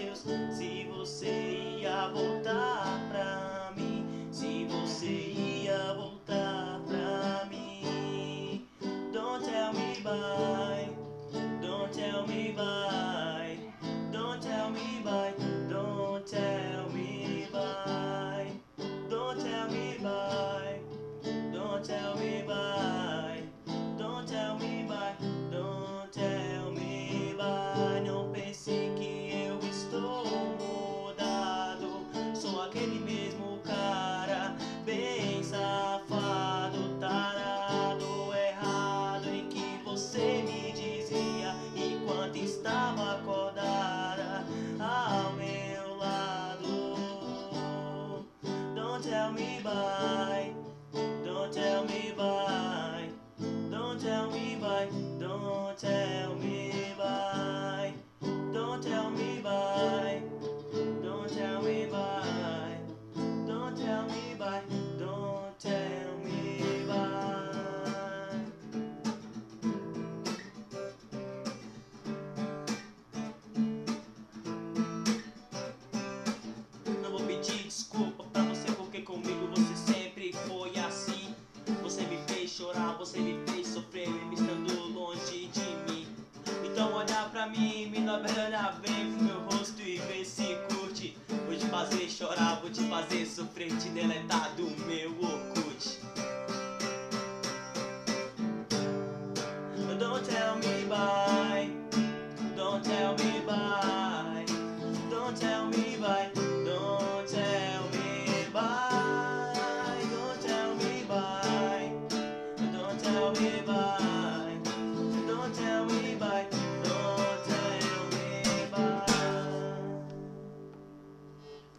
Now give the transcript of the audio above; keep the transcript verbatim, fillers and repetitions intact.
Deus, se você ia voltar pra mim, se você ia voltar pra mim. Don't tell me bye, don't tell me bye, don't tell me bye, don't tell me bye, don't tell me bye, don't tell me bye, don't tell me bye, don't tell me bye. Não pense que eu estou mudado, sou aquele mesmo cara, bem safado, tarado, errado, em que você me dizia enquanto estava acordada ao meu lado. Don't tell me bye, don't tell me bye, don't tell me bye, don't tell me bye, don't tell me bye, don't tell me bye, don't tell me bye, don't tell me bye. Não vou pedir desculpa pra você, porque comigo você sempre foi assim. Você me fez chorar, você me fez sofrer, mesmo estando longe de mim. Então olha pra mim, me olha bem pro meu rosto e vê se curte. Vou te fazer chorar, vou te fazer sofrer, te deletar do meu Orkut.